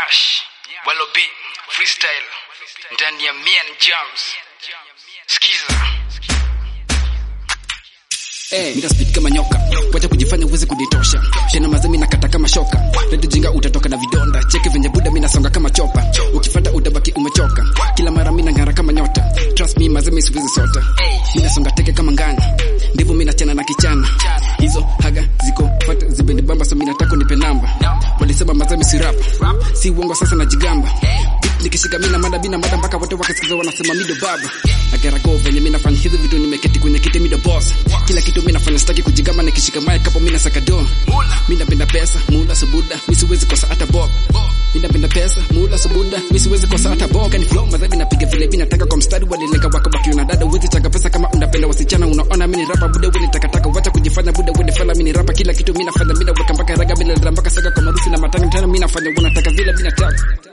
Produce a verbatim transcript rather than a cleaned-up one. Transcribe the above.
Nyash, Walobi, freestyle, ndani ya Mian Jams. Skiza. Eh, mira speed kama nyoka. Wacha kujifanya uweze kunitosha. Tena mazemi nakata kama shoka. Lete jinga utatoka na vidonda. Cheki venye buda mimi nasonga kama chopa. Ukifuata utabaki umechoka. Kila mara mimi nangara kama nyota. Trust me mazemi siwezi sota. Mimi nasonga teke kama ngana. Ndivyo mimi nachana na kichana. Hizo haga ziko fata zibende bamba so mimi nataka nipe namba. Walisema mazemi si rap. Si uongo sasa najigamba. Nikishika mimi na mada bina mada mpaka wote wakisikiza wanasema mido baba. Agera go venye mimi nafanya hizo vitu nimeketi kwenye kiti mido boss. Kila kitu mimi nafanya sitaki kujigamba nikishika mic hapo mimi nasaka do. Mimi napenda pesa, mula subuda, mimi siwezi kosa hata bob. Mimi napenda pesa, mula subuda, mimi siwezi kosa hata bob. Kani flow madhabi napiga vile mimi nataka kwa mstari walilenga wako baki una dada uwezi changa pesa kama unapenda wasichana unaona mimi ni rapper buda wewe nitakataka wacha kujifanya buda wewe fala mimi ni rapper kila kitu mimi nafanya mimi naweka mpaka raga bila mpaka saka kwa marufi na matanga mtana mimi nafanya unataka vile mimi nataka.